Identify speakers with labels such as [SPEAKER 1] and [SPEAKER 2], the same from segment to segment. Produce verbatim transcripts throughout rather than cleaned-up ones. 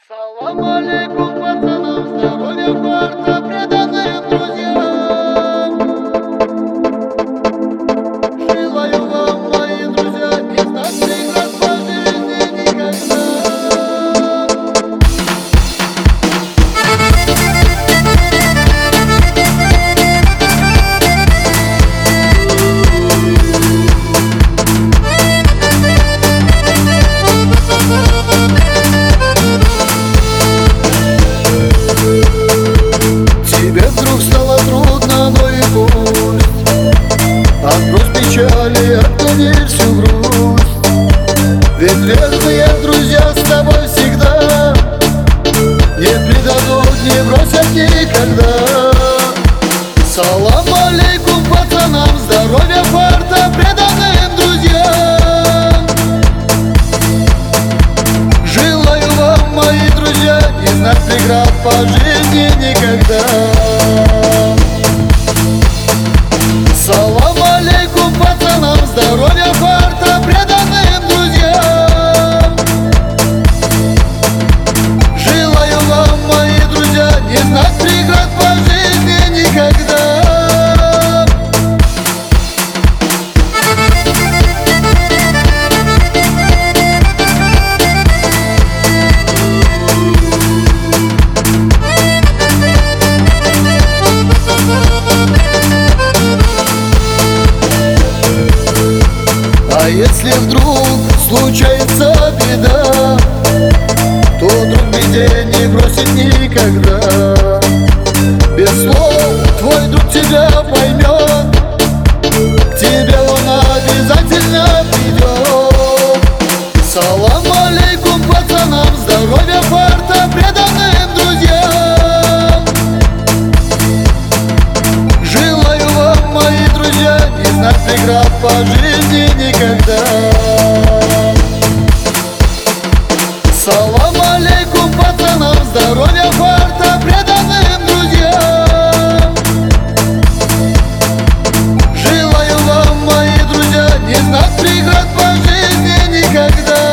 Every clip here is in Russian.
[SPEAKER 1] Салам алейкум, пацанам, здоровья, фарта, преданным друзьям. Желаю вам, мои друзья, не знать преград по жизни никогда. Отбрось печали, отгони всю грусть. Ведь верные друзья с тобой всегда, не предадут, не бросят никогда. Салам алейкум, пацанам, здоровья, фарта, преданным друзьям. Желаю вам, мои друзья, не знать преград по жизни никогда. Салам алейкум, пацанам, здоровья, фарта, преданным друзьям. Желаю вам, мои друзья, не знать преград по жизни никогда. А если вдруг случается беда, то друг в беде не бросит никогда. Без слов твой друг тебя поймет, к тебе он обязательно придет. Салам алейкум, пацанам, здоровья, фарта, преданным друзьям. Желаю вам, мои друзья, не знать преград по жизни никогда. Салам алейкум, пацанам, здоровья, фарта, преданным друзьям. Желаю вам, мои друзья, не знать преград по жизни никогда.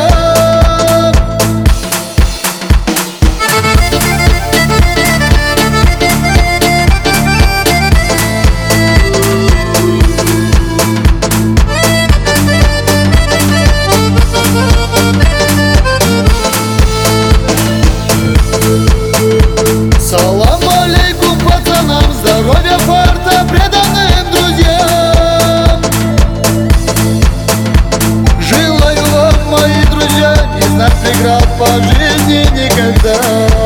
[SPEAKER 1] Салам алейкум, пацанам, здоровья, фарта, преданным друзьям. Желаю вам, мои друзья, не знать преград по жизни никогда.